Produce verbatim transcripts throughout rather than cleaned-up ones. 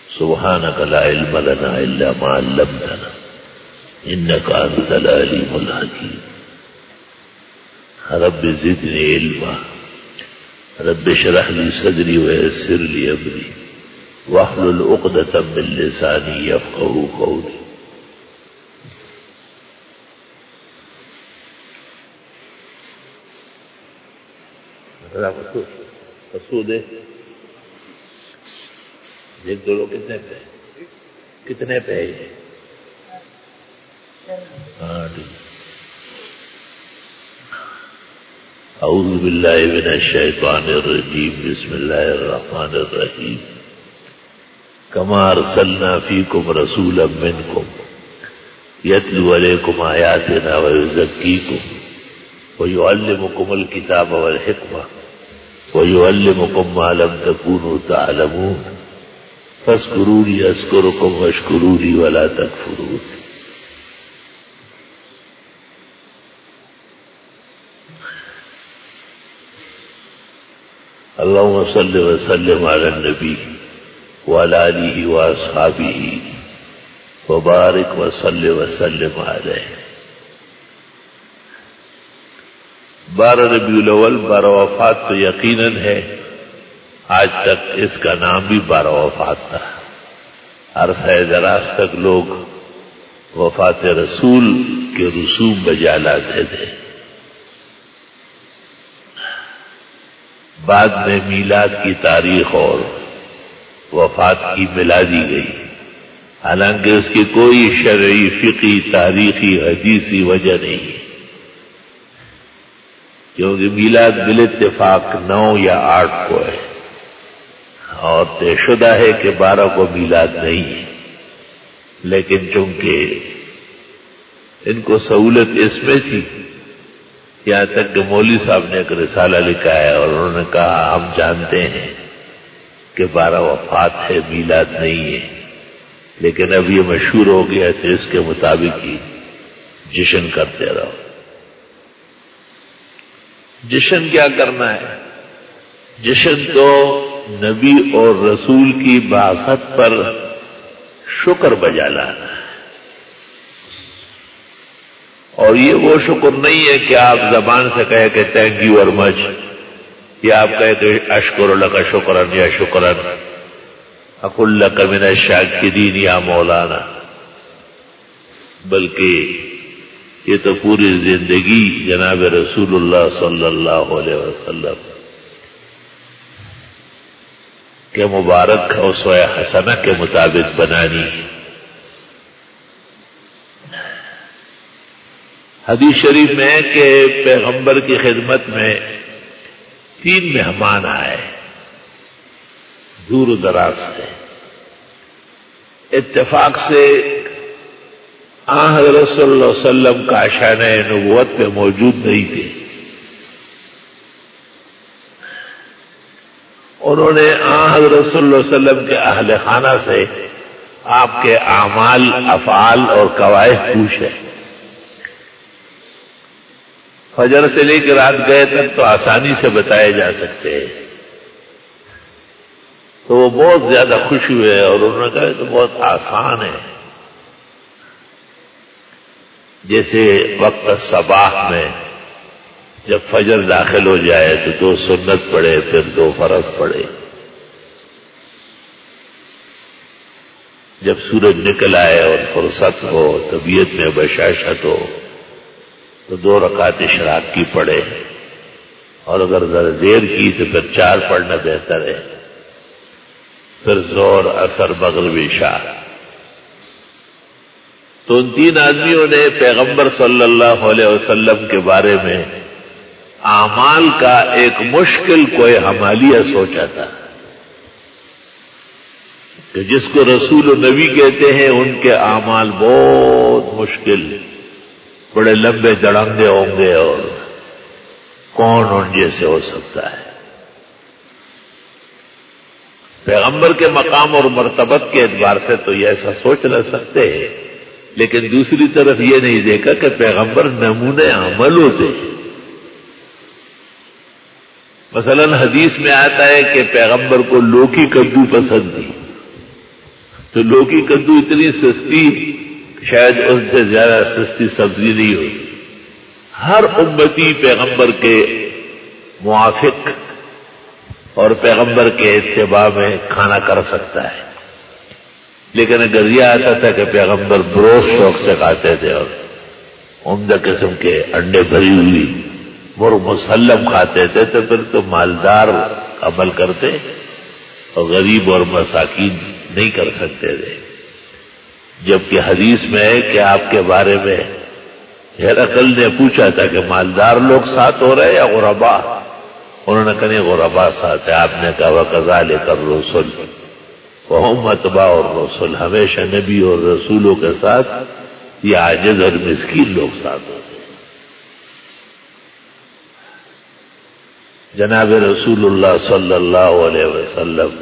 سبحانك لا علم لنا إلا ما علمتنا إنك أنت العليم الحكيم. رب زدني علما رب اشرح لي صدري ويسر لي أمري واحلل عقدة من لساني يفقهوا قولي. مسعود ہے ایک دو لوگ کتنے پہ کتنے پہ ہے؟ ہاں ٹھیک. اعوذ باللہ من الشیطان الرجیم بسم اللہ الرحمن الرحیم. کما ارسلنا فیکم رسولا منکم یتلو علیکم آیاتنا ویزکیکم ویعلمکم الکتاب والحکمہ وَيُعَلِّمُكُم مَّا لَمْ تَكُونُوا تَعْلَمُونَ فَاذْكُرُونِي أَذْكُرْكُمْ وَاشْكُرُوا لِي وَلَا تَكْفُرُونِ. اللهم صل وسلم على النبي وعلى آله وأصحابه وبارك وصل وسلم عليه. بارہ ربیع الاول بارہ وفات تو یقیناً ہے، آج تک اس کا نام بھی بارہ وفات تھا. عرصہ دراز تک لوگ وفات رسول کے رسوم بجا لاتے تھے. بعد میں میلاد کی تاریخ اور وفات کی ملا دی گئی، حالانکہ اس کی کوئی شرعی، فقہی، تاریخی، حدیثی وجہ نہیں ہے، کیونکہ میلاد بالاتفاق نو یا آٹھ کو ہے اور طے شدہ ہے کہ بارہ کو میلاد نہیں ہے. لیکن چونکہ ان کو سہولت اس میں تھی، یہاں تک کہ مولوی صاحب نے ایک رسالہ لکھا ہے اور انہوں نے کہا ہم جانتے ہیں کہ بارہ وفات ہے، میلاد نہیں ہے، لیکن اب یہ مشہور ہو گیا تو اس کے مطابق ہی جشن کرتے رہو. جشن کیا کرنا ہے؟ جشن تو نبی اور رسول کی بعثت پر شکر بجا لانا ہے. اور یہ وہ شکر نہیں ہے کہ آپ زبان سے کہے کہ تھینک یو ویری مچ، یا آپ کہے کہ اشکر لک شکرن یا شکرن اقول لک من الشاکرین یا مولانا، بلکہ یہ تو پوری زندگی جناب رسول اللہ صلی اللہ علیہ وسلم کے مبارک اسوہ حسنہ کے مطابق بنانی. حدیث شریف میں ہے کہ پیغمبر کی خدمت میں تین مہمان آئے دور دراز سے. اتفاق سے آن حضرت صلی اللہ علیہ وسلم کا شانِ نبوت میں موجود نہیں تھے. انہوں نے آن حضرت صلی اللہ علیہ وسلم کے اہل خانہ سے آپ کے اعمال، افعال اور قواعد پوچھے. فجر سے لے کے رات گئے تک تو آسانی سے بتائے جا سکتے ہیں. تو وہ بہت زیادہ خوش ہوئے اور انہوں نے کہا تو بہت آسان ہے. جیسے وقت صباح میں جب فجر داخل ہو جائے تو دو سنت پڑھے، پھر دو فرض پڑھے. جب سورج نکل آئے اور فرصت ہو، طبیعت میں بشاشت ہو، تو دو رکعت اشراق کی پڑھے، اور اگر ذرا دیر کی تو پھر چار پڑھنا بہتر ہے. پھر ظہر، عصر، مغرب، عشاء. تو ان تین آدمیوں نے پیغمبر صلی اللہ علیہ وسلم کے بارے میں اعمال کا ایک مشکل کوئی حمالیہ سوچا تھا کہ جس کو رسول و نبی کہتے ہیں ان کے اعمال بہت مشکل، بڑے لمبے دڑنگے ہوں گے اور کون ان جیسے ہو سکتا ہے. پیغمبر کے مقام اور مرتبت کے اعتبار سے تو یہ ایسا سوچ نہ سکتے ہیں، لیکن دوسری طرف یہ نہیں دیکھا کہ پیغمبر نمونے عمل ہوتے ہیں. مثلا حدیث میں آتا ہے کہ پیغمبر کو لوکی کدو پسند تھی، تو لوکی کدو اتنی سستی شاید ان سے زیادہ سستی سبزی نہیں ہوتی. ہر امتی پیغمبر کے موافق اور پیغمبر کے اتباع میں کھانا کر سکتا ہے، لیکن اگر یہ آتا تھا کہ پیغمبر بروز شوق سے کھاتے تھے اور عمدہ قسم کے انڈے بھری ہوئی مر مسلم کھاتے تھے تو پھر تو مالدار عمل کرتے اور غریب اور مساکین نہیں کر سکتے تھے. جبکہ حدیث میں ہے کہ آپ کے بارے میں ہرقل نے پوچھا تھا کہ مالدار لوگ ساتھ ہو رہے یا غربا؟ انہوں نے کہا غربا ساتھ ہے. آپ نے کہا وَكَذَلِكَ الرُّسُلُ وَهُمْ أَتْبَاعُ الرُّسُلِ، ہمیشہ نبی اور رسولوں کے ساتھ یہ عاجز اور مسکین لوگ ساتھ ہوتے ہیں. جناب رسول اللہ صلی اللہ علیہ وسلم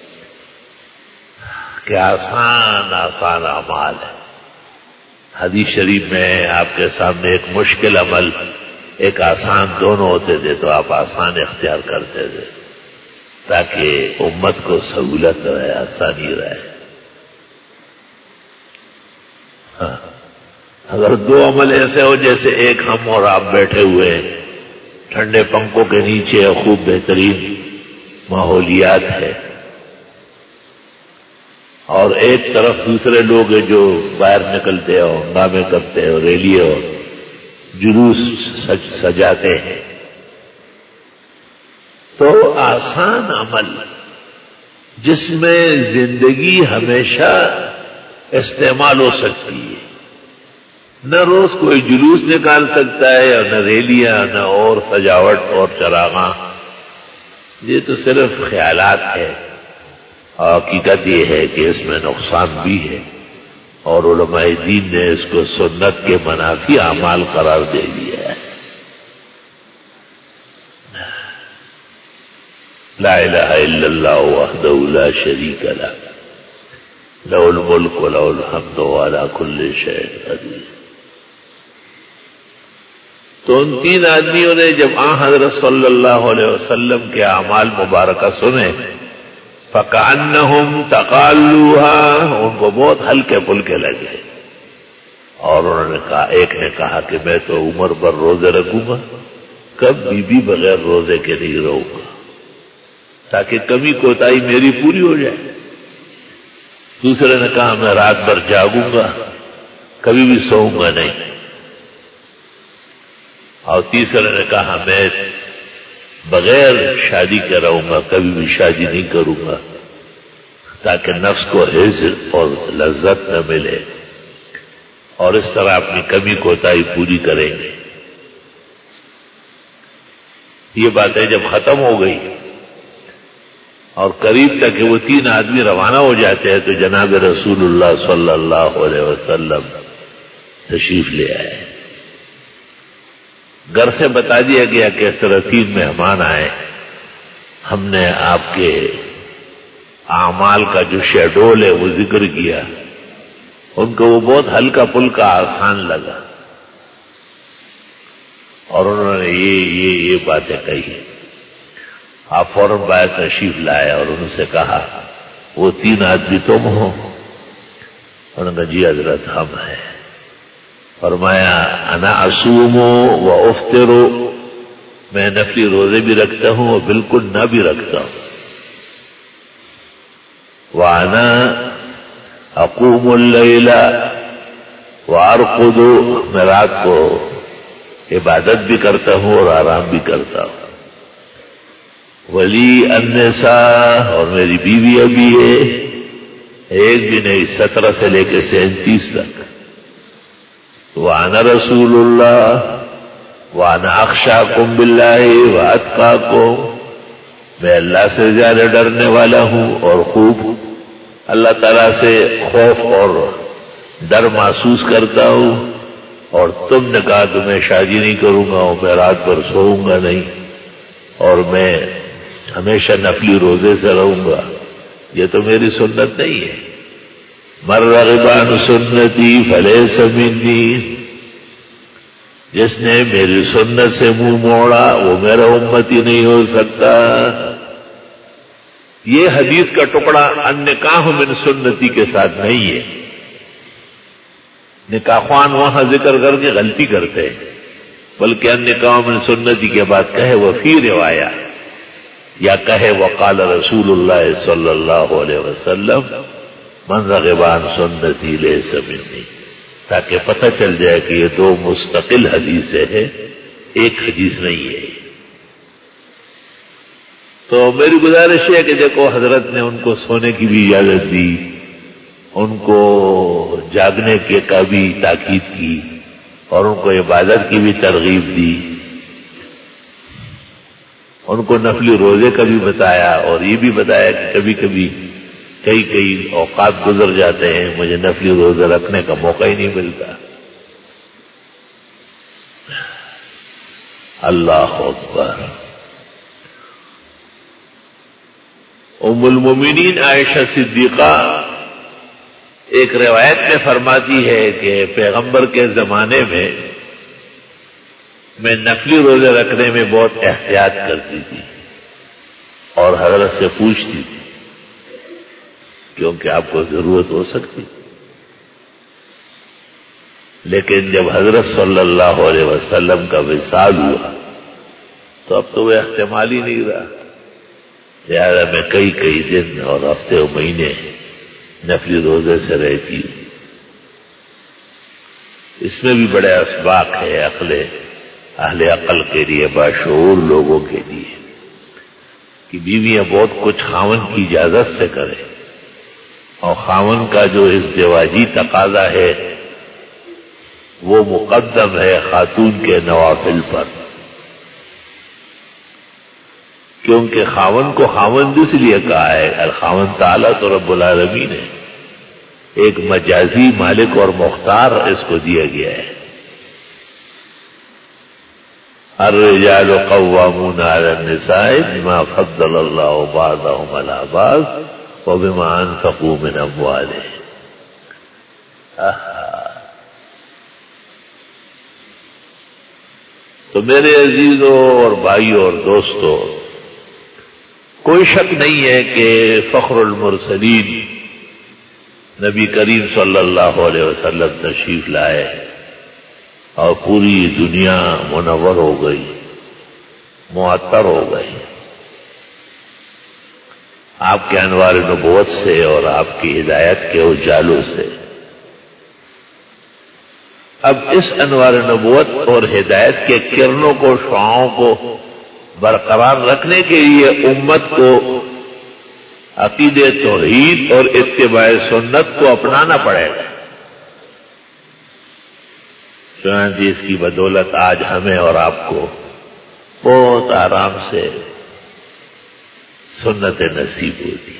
کہ آسان آسان اعمال ہے. حدیث شریف میں آپ کے سامنے ایک مشکل عمل ایک آسان دونوں ہوتے تھے تو آپ آسان اختیار کرتے تھے تاکہ امت کو سہولت رہے، آسانی رہے. ہاں اگر دو عمل ایسے ہو جیسے ایک ہم اور آپ بیٹھے ہوئے ہیں ٹھنڈے پنکھوں کے نیچے، خوب بہترین ماحولیات ہے، اور ایک طرف دوسرے لوگ ہیں جو باہر نکلتے اور ہنگامے کرتے اور ریلیے اور جلوس سج سجاتے ہیں، تو آسان عمل جس میں زندگی ہمیشہ استعمال ہو سکتی ہے، نہ روز کوئی جلوس نکال سکتا ہے اور نہ ریلیاں نہ اور سجاوٹ اور چراغاں، یہ تو صرف خیالات ہے. حقیقت یہ ہے کہ اس میں نقصان بھی ہے اور علماء دین نے اس کو سنت کے منافی اعمال قرار دے دیا ہے. لا الہ الا اللہ وحدہ لا شریک لہ لہ الملک ولہ الحمد وعلی کل شیء قدیر. تو ان تین آدمیوں نے جب آن حضرت صلی اللہ علیہ وسلم کے اعمال مبارکہ سنے فَكَأَنَّهُمْ تَقَالُّوهَا، ان کو بہت ہلکے پھلکے لگے، اور انہوں نے کہا، ایک نے کہا کہ میں تو عمر بھر روزے رکھوں گا، کبھی بھی بغیر روزے کے نہیں رہوں گا تاکہ کمی کوتاہی میری پوری ہو جائے. دوسرے نے کہا میں رات بھر جاگوں گا، کبھی بھی سوؤں گا نہیں. اور تیسرے نے کہا میں بغیر شادی کے رہوں گا، کبھی بھی شادی نہیں کروں گا تاکہ نفس کو حز اور لذت نہ ملے، اور اس طرح اپنی کمی کوتاہی پوری کریں گے. یہ باتیں جب ختم ہو گئی اور قریب تک کہ وہ تین آدمی روانہ ہو جاتے ہیں تو جناب رسول اللہ صلی اللہ علیہ وسلم تشریف لے آئے. گھر سے بتا دیا گیا کہ اس طرح تین مہمان آئے، ہم نے آپ کے اعمال کا جو شیڈول ہے وہ ذکر کیا، ان کو وہ بہت ہلکا پھلکا آسان لگا اور انہوں نے یہ یہ یہ باتیں کہی. آپ فوراً باہر تشریف لائے اور ان سے کہا وہ تین آدمی تم ہو؟ انہوں نے کہا جی حضرت ہم ہیں. فرمایا انا اصوم و افطر، میں نفلی روزے بھی رکھتا ہوں اور بالکل نہ بھی رکھتا ہوں. وانا اقوم اللیل وارقد، میں رات کو عبادت بھی کرتا ہوں اور آرام بھی کرتا ہوں. ولی النساء، اور میری بیویاں بھی ہے، ایک بھی نہیں، سترہ سے لے کے سینتیس تک. وانا رسول اللہ وانا اخشاکم باللہ واتقاکم، میں اللہ سے زیادہ ڈرنے والا ہوں اور خوب اللہ تعالیٰ سے خوف اور ڈر محسوس کرتا ہوں. اور تم نے کہا کہ میں شادی نہیں کروں گا اور میں رات بھر سوؤں گا نہیں اور میں ہمیشہ نفلی روزے سے رہوں گا، یہ تو میری سنت نہیں ہے. من رغب عن سنتی فلیس منی، جس نے میری سنت سے منہ موڑا وہ میرا امتی نہیں ہو سکتا. یہ حدیث کا ٹکڑا النکاح من سنتی کے ساتھ نہیں ہے. نکاحوان وہاں ذکر کر کے غلطی کرتے ہیں، بلکہ النکاح من سنتی کے بعد کہے وہ فی روایا، یا کہے وقال رسول اللہ صلی اللہ علیہ وسلم من رغب عن سنتی لیس منی، تاکہ پتہ چل جائے کہ یہ دو مستقل حدیثیں ہیں، ایک حدیث نہیں ہے. تو میری گزارش ہے کہ دیکھو حضرت نے ان کو سونے کی بھی اجازت دی، ان کو جاگنے کے کا بھی تاکید کی، اور ان کو عبادت کی بھی ترغیب دی، ان کو نفلی روزے کا بھی بتایا، اور یہ بھی بتایا کہ کبھی کبھی کئی کئی اوقات گزر جاتے ہیں مجھے نفلی روزے رکھنے کا موقع ہی نہیں ملتا. اللہ اکبر. ام المومنین عائشہ صدیقہ ایک روایت میں فرماتی ہے کہ پیغمبر کے زمانے میں میں نفلی روزے رکھنے میں بہت احتیاط کرتی تھی اور حضرت سے پوچھتی تھی کیونکہ آپ کو ضرورت ہو سکتی. لیکن جب حضرت صلی اللہ علیہ وسلم کا وصال ہوا تو اب تو وہ احتمال ہی نہیں رہا، لہذا میں کئی کئی دن اور ہفتے اور مہینے نفلی روزے سے رہتی ہوں. اس میں بھی بڑے اسباق ہے عقل اہل عقل کے لیے، باشعور لوگوں کے لیے، کہ بیویاں بہت کچھ خاوند کی اجازت سے کریں، اور خاوند کا جو ازدواجی تقاضا ہے وہ مقدم ہے خاتون کے نوافل پر، کیونکہ خاوند کو خاوند اس لیے کہا ہے، الخاوند تعالیٰ تو رب العالمین ہے، ایک مجازی مالک اور مختار اس کو دیا گیا ہے. الرجال قوامون علی النساء بما فضل اللہ بعضهم علی بعض وبما انفقوا من اموالهم. تو میرے عزیزوں اور بھائیوں اور دوستوں، کوئی شک نہیں ہے کہ فخر المرسلین نبی کریم صلی اللہ علیہ وسلم تشریف لائے اور پوری دنیا منور ہو گئی، معطر ہو گئی آپ کے انوار نبوت سے اور آپ کی ہدایت کے اجالوں سے. اب اس انوار نبوت اور ہدایت کے کرنوں کو، شعاعوں کو برقرار رکھنے کے لیے امت کو عقید توحید اور اتباع سنت کو اپنانا پڑے گا. چنانچہ اس کی بدولت آج ہمیں اور آپ کو بہت آرام سے سنت نصیب ہوتی.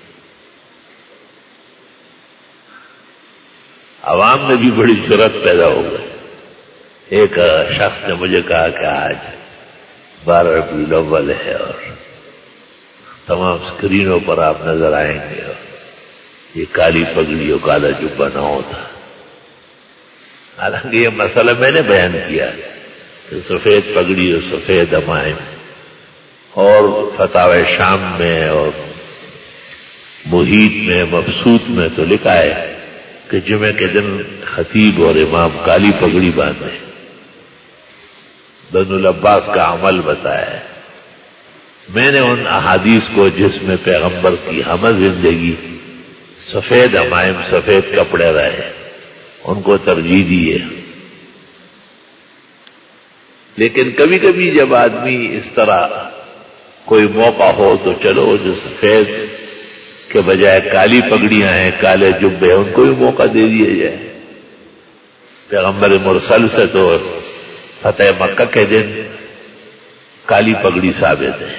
عوام میں بھی بڑی جرأت پیدا ہو گئی. ایک شخص نے مجھے کہا کہ آج بارہ ربیع الاول ہے اور تمام اسکرینوں پر آپ نظر آئیں گے اور یہ کالی پگڑی اور کالا جبہ نہ ہوتا. حالانکہ یہ مسئلہ میں نے بیان کیا کہ سفید پگڑی اور سفید عمائم، اور فتاوی شام میں اور محیط میں مبسوط میں تو لکھا ہے کہ جمعے کے دن خطیب اور امام کالی پگڑی باندھے. بن العباس کا عمل بتایا ہے. میں نے ان احادیث کو جس میں پیغمبر کی ہمہ زندگی سفید عمائم سفید کپڑے رہے ان کو ترجیح دی ہے. لیکن کبھی کبھی جب آدمی اس طرح کوئی موقع ہو تو چلو جو سفید کے بجائے کالی پگڑیاں ہیں، کالے جبے، ان کو بھی موقع دے دیا جائے. پیغمبر مرسل سے تو فتح مکہ کے دن کالی پگڑی ثابت ہے.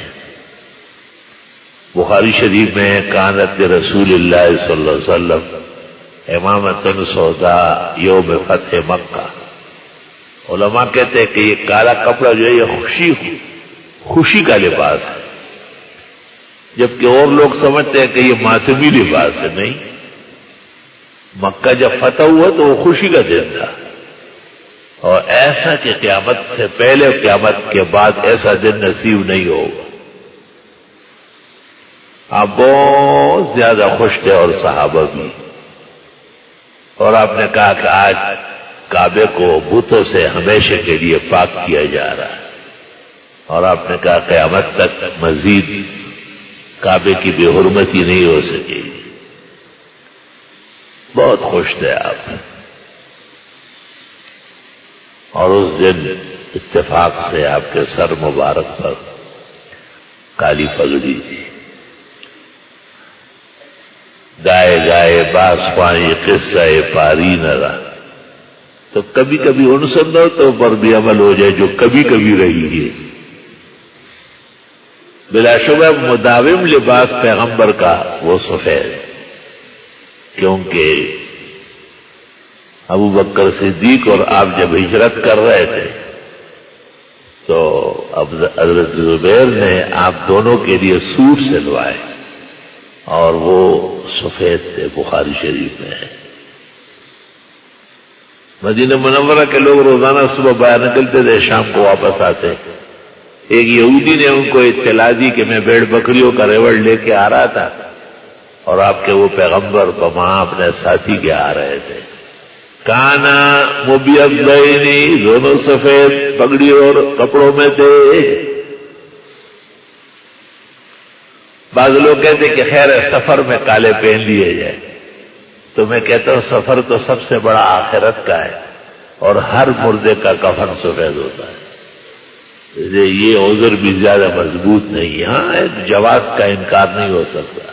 بخاری شریف میں کانت رسول اللہ صلی اللہ علیہ وسلم امامۃ سودا یوم فتح مکہ. علماء کہتے ہیں کہ یہ کالا کپڑا جو ہے یہ خوشی خوشی کا لباس ہے، جبکہ اور لوگ سمجھتے ہیں کہ یہ ماتمی لباس ہے. نہیں، مکہ جب فتح ہوا تو وہ خوشی کا دن تھا، اور ایسا کہ قیامت سے پہلے اور قیامت کے بعد ایسا دن نصیب نہیں ہوگا. آپ بہت زیادہ خوش تھے اور صحابہ بھی، اور آپ نے کہا کہ آج کعبے کو بتوں سے ہمیشہ کے لیے پاک کیا جا رہا ہے، اور آپ نے کہا قیامت تک مزید کعبے کی بے حرمتی نہیں ہو سکے گی۔ بہت خوش تھے آپ، اور اس دن اتفاق سے آپ کے سر مبارک پر کالی پگڑی تھی۔ گائے گائے باسپائی قصہ پاری نہ رہا، تو کبھی کبھی ان سنتوں پر بھی عمل ہو جائے جو کبھی کبھی رہی ہے۔ بلا شبہ مداوم لباس پیغمبر کا وہ سفید، کیونکہ ابو بکر صدیق اور آپ جب ہجرت کر رہے تھے تو اب حضرت زبیر نے آپ دونوں کے لیے سوٹ سلوائے، اور وہ سفید تھے، بخاری شریف میں ہے۔ مدینہ منورہ کے لوگ روزانہ صبح باہر نکلتے تھے، شام کو واپس آتے۔ ایک یہودی نے ان کو اطلاع دی کہ میں بھیڑ بکریوں کا ریوڑ لے کے آ رہا تھا، اور آپ کے وہ پیغمبر وہاں اپنے ساتھی کے آ رہے تھے۔ کانا مبیضین، دونوں سفید پگڑی اور کپڑوں میں تھے۔ بعض لوگ کہتے کہ خیر ہے سفر میں کالے پہن لیے جائے، تو میں کہتا ہوں سفر تو سب سے بڑا آخرت کا ہے، اور ہر مردے کا کفن سفید ہوتا ہے، یہ عذر بھی زیادہ مضبوط نہیں۔ ہاں ایک جواز کا انکار نہیں ہو سکتا۔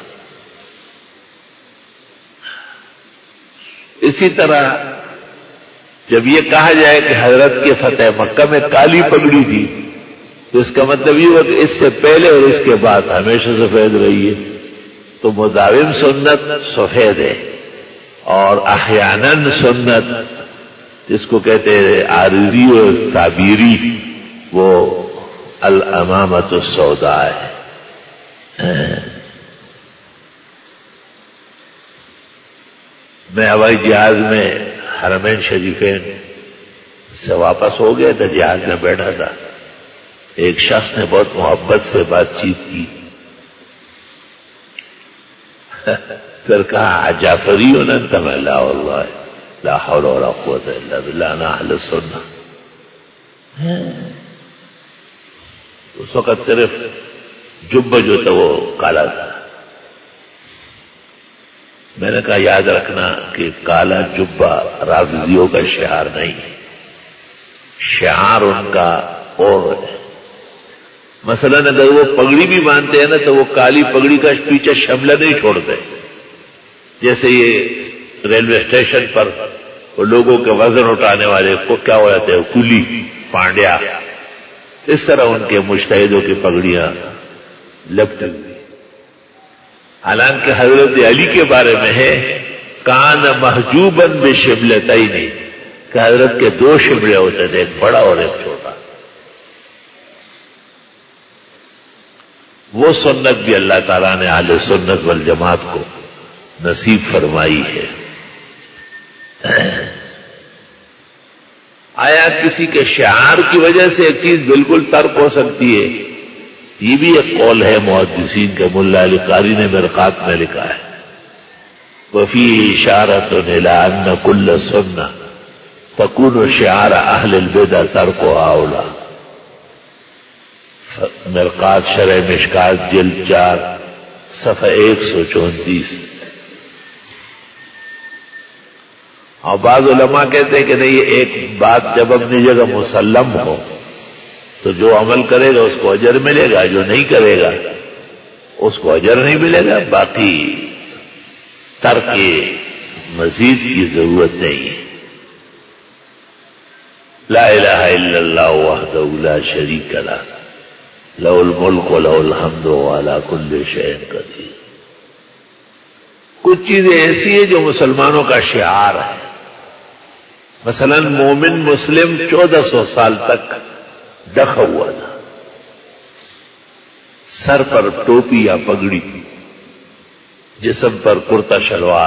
اسی طرح جب یہ کہا جائے کہ حضرت کے فتح مکہ میں کالی پگڑی تھی، تو اس کا مطلب یہ ہوا کہ اس سے پہلے اور اس کے بعد ہمیشہ سفید رہی ہے، تو مداوم سنت سفید ہے، اور احیاناً سنت جس کو کہتے ہیں عارضی اور تعبیری، وہ الامامۃ السوداء ہے۔ میں ہوائی جہاز میں حرمین شریفین سے واپس ہو گیا تھا، جہاز میں بیٹھا تھا، ایک شخص نے بہت محبت سے بات چیت کی، پھر کہا جعفری انت؟ میں لا واللہ لا حول ولا قوت الا باللہ انا اہل السنہ۔ اس وقت صرف جبہ جو تھا وہ کالا تھا۔ میں نے کہا یاد رکھنا کہ کالا جبہ رافضیوں کا شعار نہیں، شعار ان کا اور ہے۔ مثلا اگر وہ پگڑی بھی باندھتے ہیں نا تو وہ کالی پگڑی کا پیچھے شملہ نہیں چھوڑتے، جیسے یہ ریلوے اسٹیشن پر وہ لوگوں کے وزن اٹھانے والے کو کیا ہو جاتے ہیں کلی پانڈیا، اس طرح ان کے مجتہدوں کی پگڑیاں لپٹی ہوئی۔ حالانکہ حضرت علی کے بارے میں ہے کان محجوباً بشملتین، کہ حضرت کے دو شملے ہوتے تھے، ایک بڑا اور ایک چھوٹا۔ وہ سنت بھی اللہ تعالیٰ نے اہل سنت والجماعت کو نصیب فرمائی ہے۔ آیا کسی کے شعار کی وجہ سے ایک چیز بالکل ترک ہو سکتی ہے؟ یہ بھی ایک قول ہے محدثین کے، ملا علی قاری نے مرقات میں لکھا ہے وَفِيهِ إِشَارَةٌ إِلَىٰ أَنَّ كُلَّ سُنَّةٍ تَكُونُ شِعَارَ أَهْلِ الْبِدْعِ تَرْكُهَا أَوْلَىٰ۔ مرقات شرح مشکات جلد چار صفحہ ایک سو چونتیس۔ اور بعض علماء کہتے ہیں کہ نہیں، یہ ایک بات جب اپنی جگہ مسلم ہو تو جو عمل کرے گا اس کو اجر ملے گا، جو نہیں کرے گا اس کو اجر نہیں ملے گا، باقی ترک مزید کی ضرورت نہیں ہے۔ لا الہ الا اللہ وحدہ لا شریک لہ لہ الملک و لہ الحمد وعلی کل شیء قدیر۔ کچھ چیزیں ایسی ہیں جو مسلمانوں کا شعار ہے۔ مثلا مومن مسلم چودہ سو سال تک ڈھکا ہوا تھا، سر پر ٹوپی یا پگڑی، جسم پر کرتا شلوار،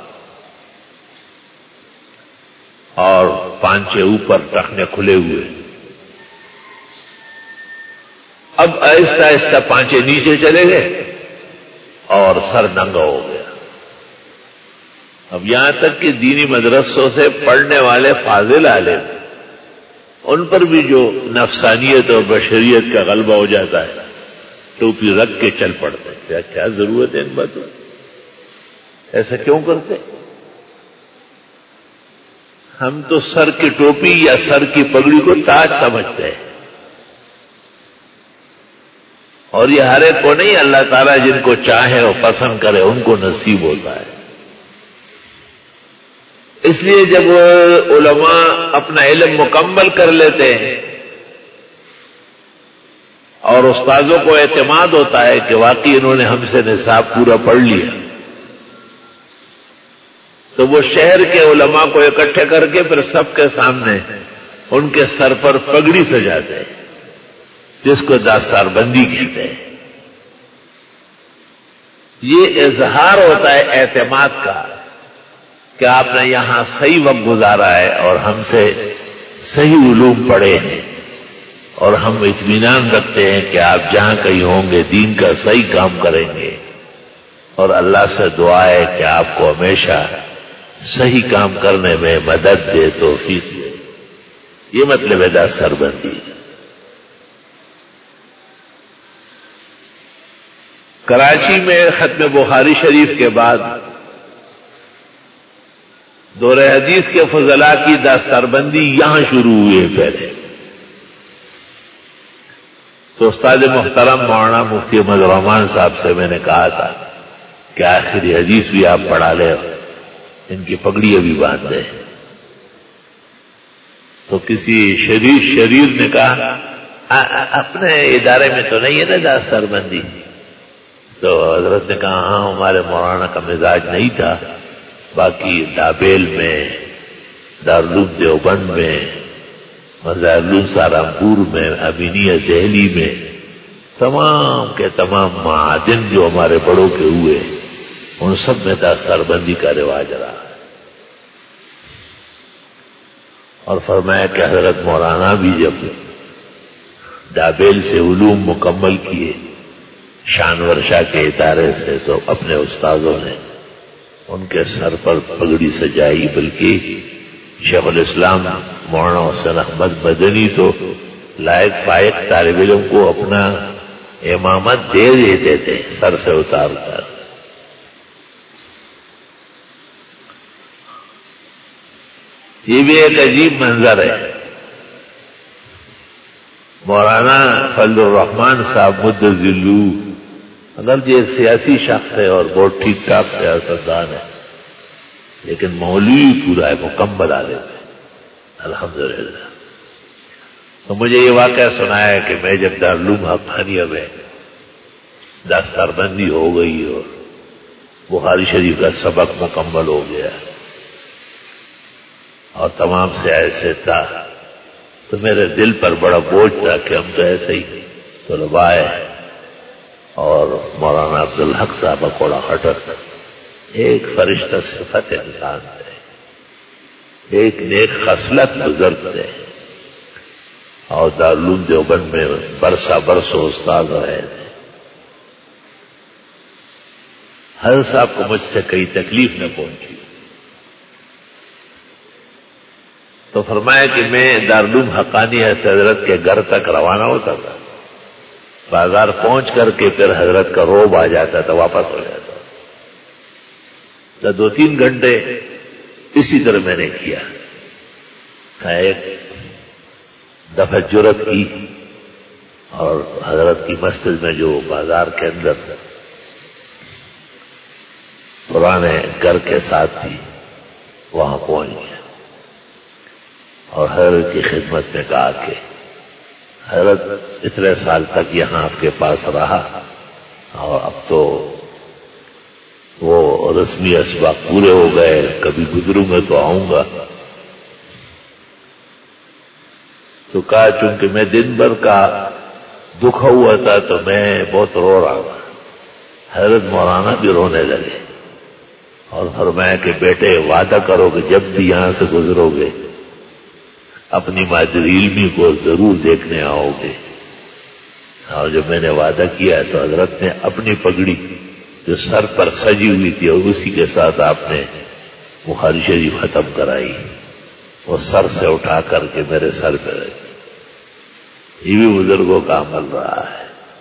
اور پانچے اوپر ٹخنے کھلے ہوئے۔ اب آہستہ آہستہ پانچے نیچے چلے گئے اور سر ننگا ہو گیا. اب یہاں تک کہ دینی مدرسوں سے پڑھنے والے فاضل عالم ان پر بھی جو نفسانیت اور بشریت کا غلبہ ہو جاتا ہے ٹوپی رکھ کے چل پڑتے ہیں. کیا کیا ضرورت ہے ان باتوں؟ ایسا کیوں کرتے؟ ہم تو سر کی ٹوپی یا سر کی پگڑی کو تاج سمجھتے ہیں، اور یہ ہر ایک کو نہیں، اللہ تعالیٰ جن کو چاہے اور پسند کرے ان کو نصیب ہوتا ہے. اس لیے جب علماء اپنا علم مکمل کر لیتے ہیں اور استاذوں کو اعتماد ہوتا ہے کہ واقعی انہوں نے ہم سے نصاب پورا پڑھ لیا، تو وہ شہر کے علماء کو اکٹھے کر کے پھر سب کے سامنے ان کے سر پر پگڑی سجاتے ہیں، جس کو دستار بندی کہتے ہیں. یہ اظہار ہوتا ہے اعتماد کا کہ آپ نے یہاں صحیح وقت گزارا ہے اور ہم سے صحیح علوم پڑھے ہیں، اور ہم اطمینان رکھتے ہیں کہ آپ جہاں کہیں ہوں گے دین کا صحیح کام کریں گے، اور اللہ سے دعا ہے کہ آپ کو ہمیشہ صحیح کام کرنے میں مدد دے، توفیق دے. یہ مطلب ہے دستار بندی. کراچی میں ختم بخاری شریف کے بعد دور حدیث کے فضلاء کی دستار بندی یہاں شروع ہوئی ہے. پہلے تو استاد محترم مولانا مفتی احمد الرحمان صاحب سے میں نے کہا تھا کہ آخری حدیث بھی آپ پڑھا لیں، ان کی پگڑیاں بھی باندھ دیں. تو کسی شریر شریر نے کہا اپنے ادارے میں تو نہیں ہے نا دستار بندی؟ تو حضرت نے کہا ہاں ہمارے مولانا کا مزاج نہیں تھا، باقی ڈابیل میں، دارالعلوم دیوبند میں، دارالعلوم سہارنپور میں، امینیہ دہلی میں، تمام کے تمام معادن جو ہمارے بڑوں کے ہوئے ان سب میں دستار بندی کا رواج رہا ہے. اور فرمایا کہ حضرت مولانا بھی جب ڈابیل سے علوم مکمل کیے شانور شاہ کے ادارے سے، تو اپنے استاذوں نے ان کے سر پر پگڑی سجائی، بلکہ شیخ الاسلام مولانا حسین احمد مدنی تو لائق فائق طالب علم کو اپنا امامت دے دیتے تھے سر سے اتار کر. یہ بھی ایک عجیب منظر ہے. مولانا فضل الرحمان صاحب مدذلو اگر یہ ایک سیاسی شخص ہے اور بہت ٹھیک ٹھاک سیاستدان ہے، لیکن مولوی پورا ہے، مکمل عالم ہے الحمدللہ. تو مجھے یہ واقعہ سنایا ہے کہ میں جب دارالعلوم حقانیہ میں دستار بندی ہو گئی اور بخاری شریف کا سبق مکمل ہو گیا اور تمام سے ایسے تھا، تو میرے دل پر بڑا بوجھ تھا کہ ہم تو ایسے ہی طلباء ہیں، اور مولانا عبدالحق صاحب کوڑا خٹک ایک فرشتہ صفت انسان تھے، ایک نیک خصلت بزرگ تھے، اور دارالعلوم دیوبند میں برسا برسوں استاد رہے تھے. حضرت صاحب کو مجھ سے کئی تکلیف نہ پہنچی، تو فرمایا کہ میں دارالعلوم حقانیہ سے حضرت کے گھر تک روانہ ہوتا تھا، بازار پہنچ کر کے پھر حضرت کا روب آ جاتا تھا، واپس ہو جاتا تھا. دو تین گھنٹے اسی طرح میں نے کیا. ایک دفعہ جرت کی اور حضرت کی مسجد میں جو بازار کے اندر پرانے گھر کے ساتھ تھی وہاں پہنچ گیا اور حضرت کی خدمت میں کہا کہ حضرت اتنے سال تک یہاں آپ کے پاس رہا اور اب تو وہ رسمی اسباق پورے ہو گئے، کبھی گزروں گا تو آؤں گا. تو کہا چونکہ میں دن بھر کا دکھا ہوا تھا تو میں بہت رو رہا تھا. حضرت مولانا بھی رونے لگے اور فرمایا کہ بیٹے وعدہ کرو کہ جب بھی یہاں سے گزرو گے اپنی مادری علمی کو ضرور دیکھنے آؤ گے. اور جب میں نے وعدہ کیا تو حضرت نے اپنی پگڑی جو سر پر سجی ہوئی تھی اور اسی کے ساتھ آپ نے بخاری شریف ختم کرائی، وہ سر سے اٹھا کر کے میرے سر پہ رکھی۔ یہ بھی بزرگوں کا عمل رہا ہے۔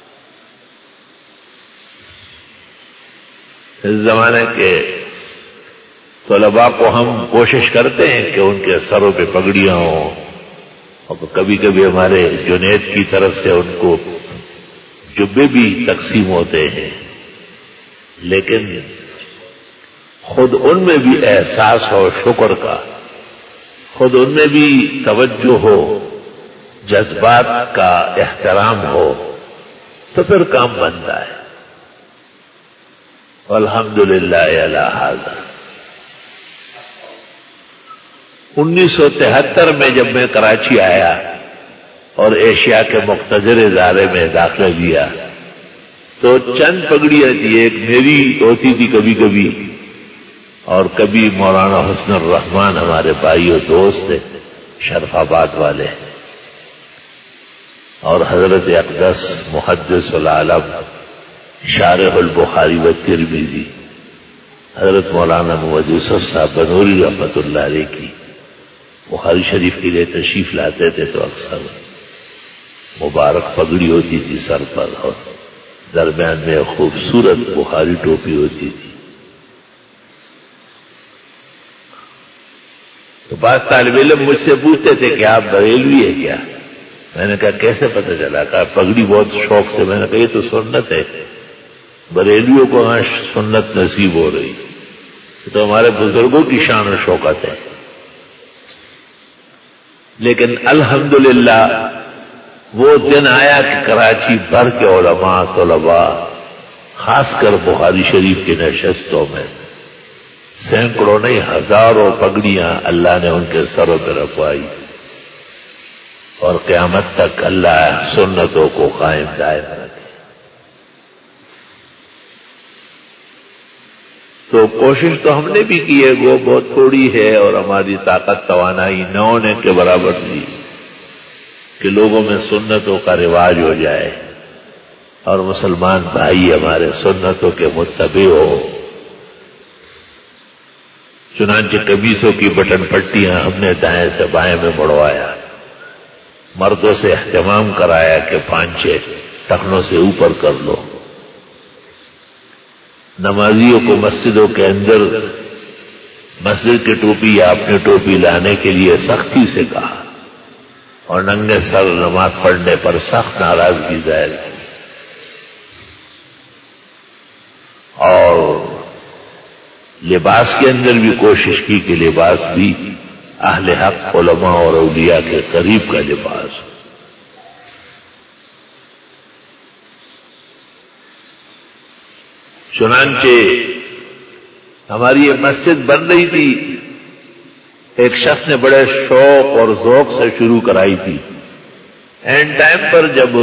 اس زمانے کے طلباء کو ہم کوشش کرتے ہیں کہ ان کے سروں پہ پگڑیاں ہوں، اور کبھی کبھی ہمارے جنید کی طرف سے ان کو جبے بھی تقسیم ہوتے ہیں، لیکن خود ان میں بھی احساس ہو شکر کا، خود ان میں بھی توجہ ہو، جذبات کا احترام ہو، تو پھر کام بنتا ہے۔ الحمدللہ علی ھذا۔ انیس سو تہتر میں جب میں کراچی آیا اور ایشیا کے مقتدر ادارے میں داخلہ لیا تو چند پگڑیاں تھی، ایک میری ہوتی تھی کبھی کبھی، اور کبھی مولانا حسن الرحمان ہمارے بھائی اور دوست تھے شرف آباد والے، اور حضرت اقدس محدث العالم شارح البخاری و ترمذی حضرت مولانا محمد یوسف صاحب بنوری رحمۃ اللہ علیہ کی بخاری شریف کے لیے تشریف لاتے تھے تو اکثر مبارک پگڑی ہوتی تھی سر پر، اور درمیان میں خوبصورت بخاری ٹوپی ہوتی تھی۔ تو بعض طالب علم مجھ سے پوچھتے تھے کہ آپ بریلوی ہے کیا؟ میں نے کہا کیسے پتہ چلا؟ کہا پگڑی بہت شوق سے۔ میں نے کہا یہ تو سنت ہے، بریلویوں کو ہاں سنت نصیب ہو رہی، تو ہمارے بزرگوں کی شان و شوکت ہے۔ لیکن الحمدللہ وہ دن آیا کہ کراچی بھر کے علماء طلباء، خاص کر بخاری شریف کی نشستوں میں سینکڑوں نہیں ہزاروں پگڑیاں اللہ نے ان کے سروں پہ رکھوائی، اور قیامت تک اللہ سنتوں کو قائم دائم رکھے۔ تو کوشش تو ہم نے بھی کی ہے، وہ بہت تھوڑی ہے، اور ہماری طاقت توانائی نہ ہونے کے برابر تھی کہ لوگوں میں سنتوں کا رواج ہو جائے اور مسلمان بھائی ہمارے سنتوں کے متبع ہو۔ چنانچہ قمیصوں کی بٹن پٹیاں ہم نے دائیں سے بائیں میں بڑھوایا، مردوں سے اہتمام کرایا کہ پانچے ٹخنوں سے اوپر کر لو، نمازیوں کو مسجدوں کے اندر مسجد کی ٹوپی یا اپنی ٹوپی لانے کے لیے سختی سے کہا، اور ننگے سر نماز پڑھنے پر سخت ناراضگی ظاہر کی، اور لباس کے اندر بھی کوشش کی کہ لباس بھی اہل حق علماء اور اولیاء کے قریب کا لباس۔ چنانچہ ہماری یہ مسجد بن رہی تھی، ایک شخص نے بڑے شوق اور ذوق سے شروع کرائی تھی، اینڈ ٹائم پر جب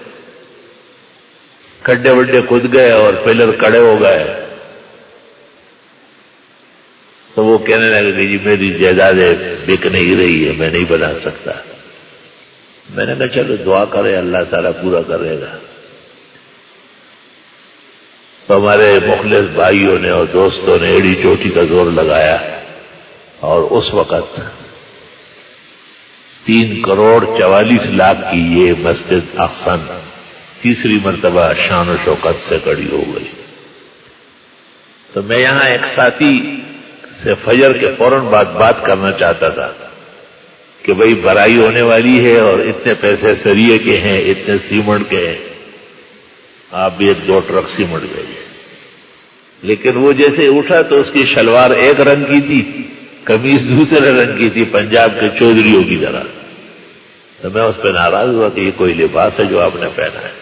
کھڈے وڈے کھد گئے اور پلر کڑے ہو گئے تو وہ کہنے لگے کہ جی میری جائیدادیں بک نہیں رہی ہے، میں نہیں بنا سکتا۔ میں نے کہا چلو دعا کرے، اللہ تعالیٰ پورا کرے گا۔ تو ہمارے مخلص بھائیوں نے اور دوستوں نے ایڑی چوٹی کا زور لگایا، اور اس وقت تین کروڑ چوالیس لاکھ کی یہ مسجد احسن تیسری مرتبہ شان و شوکت سے کڑی ہو گئی۔ تو میں یہاں ایک ساتھی سے فجر کے فوراً بعد بات کرنا چاہتا تھا کہ بھئی برائی ہونے والی ہے اور اتنے پیسے سریے کے ہیں، اتنے سیمنٹ کے ہیں، آپ بھی ایک دو ٹرک سیمنٹ گئے۔ لیکن وہ جیسے اٹھا تو اس کی شلوار ایک رنگ کی تھی، قمیص دوسرے رنگ کی تھی، پنجاب کے چودھریوں کی طرح۔ تو میں اس پہ ناراض ہوا کہ یہ کوئی لباس ہے جو آپ نے پہنا ہے۔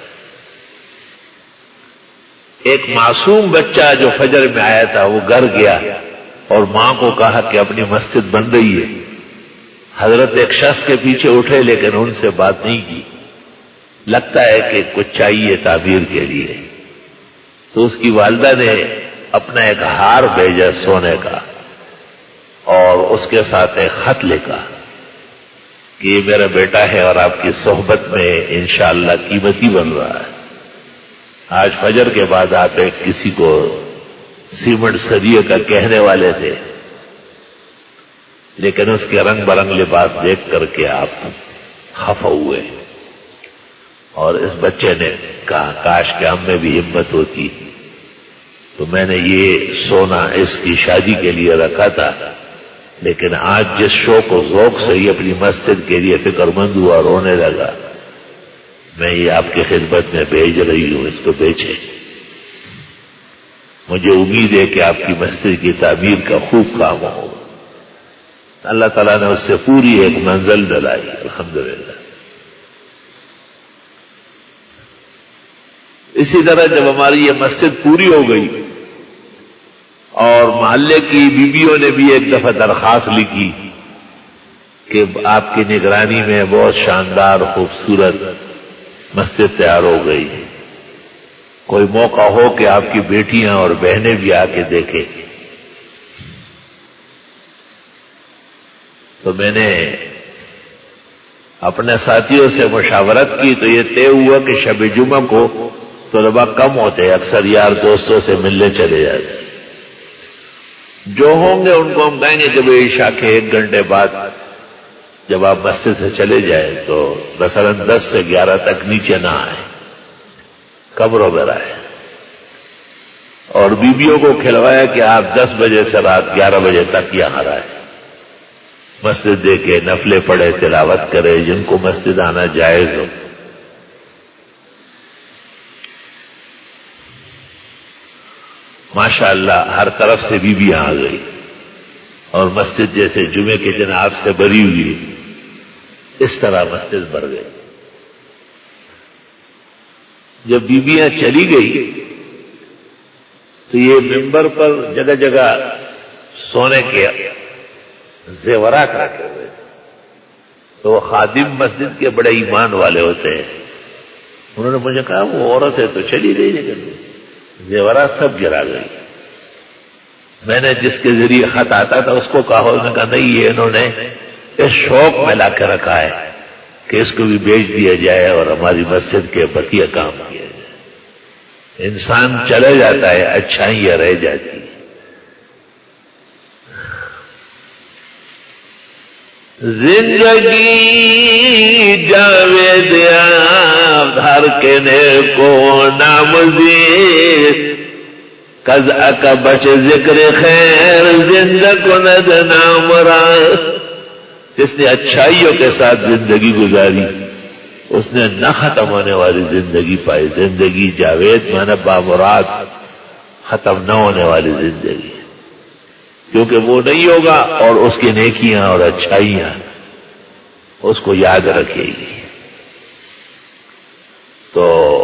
ایک معصوم بچہ جو فجر میں آیا تھا وہ گھر گیا اور ماں کو کہا کہ اپنی مسجد بن رہی ہے۔ حضرت ایک شخص کے پیچھے اٹھے لیکن ان سے بات نہیں کی، لگتا ہے کہ کچھ چاہیے تعبیر کے لیے۔ تو اس کی والدہ نے اپنا ایک ہار بھیجا سونے کا، اور اس کے ساتھ ایک خط لکھا کہ یہ میرا بیٹا ہے اور آپ کی صحبت میں انشاءاللہ قیمتی بن رہا ہے، آج فجر کے بعد آپ ایک کسی کو سیمنٹ سریے کا کہنے والے تھے، لیکن اس کے رنگ برنگ لباس دیکھ کر کے آپ خفا ہوئے، اور اس بچے نے کہا کاش کہ ہم میں بھی ہمت ہوتی تو میں نے یہ سونا اس کی شادی کے لیے رکھا تھا، لیکن آج جس شوق و ذوق سے یہ اپنی مسجد کے لیے فکر مند ہوا اور رونے لگا، میں یہ آپ کی خدمت میں بھیج رہی ہوں، اس کو بیچیں۔ مجھے امید ہے کہ آپ کی مسجد کی تعمیر کا خوب کام ہوگا۔ اللہ تعالیٰ نے اس سے پوری ایک منزل دلائی، الحمدللہ۔ اسی طرح جب ہماری یہ مسجد پوری ہو گئی اور محلے کی بیویوں نے بھی ایک دفعہ درخواست لکھی کہ آپ کی نگرانی میں بہت شاندار خوبصورت مسجد تیار ہو گئی، کوئی موقع ہو کہ آپ کی بیٹیاں اور بہنیں بھی آ کے دیکھیں، تو میں نے اپنے ساتھیوں سے مشاورت کی تو یہ طے ہوا کہ شب جمعہ کو طلباء کم ہوتے، اکثر یار دوستوں سے ملنے چلے جاتے، جو ہوں گے ان کو ہم کہیں گے جب عشاء کے ایک گھنٹے بعد جب آپ مسجد سے چلے جائیں تو مثلاً دس سے گیارہ تک نیچے نہ آئیں، قبروں میں رہیں، اور بیویوں کو کھلوایا کہ آپ دس بجے سے رات گیارہ بجے تک یہاں رہیں، مسجد دیکھے، نفلیں پڑھے، تلاوت کرے، جن کو مسجد آنا جائز ہو۔ ماشاءاللہ ہر طرف سے بیویاں آ گئی اور مسجد جیسے جمعے کے دن آپ سے بھری ہوئی، اس طرح مسجد بھر گئی۔ جب بیویاں چلی گئی تو یہ ممبر پر جگہ جگہ سونے کے زیورات رکھے ہوئے، تو وہ خادم مسجد کے بڑے ایمان والے ہوتے ہیں، انہوں نے مجھے کہا وہ عورت ہے تو چلی گئی، لیکن زیورات سب گرا گئی۔ میں نے جس کے ذریعے خط آتا تھا اس کو کہا، اس نے کہا نہیں، یہ انہوں نے اس شوق میں لا کے رکھا ہے کہ اس کو بھی بیچ دیا جائے اور ہماری مسجد کے بقیہ کام کیا جائے۔ انسان چلے جاتا ہے، اچھائیاں رہ جاتی ہیں۔ زندگی جاوید ہر کے نے کو نامزید کز اکا بچ ذکر خیر زندہ کند نام را۔ جس نے اچھائیوں کے ساتھ زندگی گزاری اس نے نہ ختم ہونے والی زندگی پائی۔ زندگی جاوید مانا بامراد، ختم نہ ہونے والی زندگی، کیونکہ وہ نہیں ہوگا اور اس کی نیکیاں اور اچھائیاں اس کو یاد رکھے گی۔ تو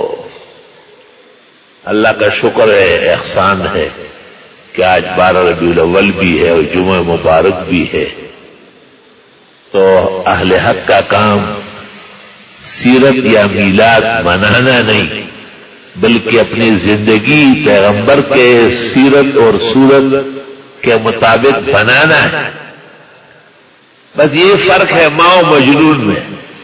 اللہ کا شکر ہے، احسان ہے کہ آج بارہ ربیع الاول بھی ہے اور جمعہ مبارک بھی ہے، تو اہل حق کا کام سیرت یا میلاد منانا نہیں، بلکہ اپنی زندگی پیغمبر کے سیرت اور صورت کے مطابق بنانا ہے۔ بس یہ فرق ہے ماں و مجنون میں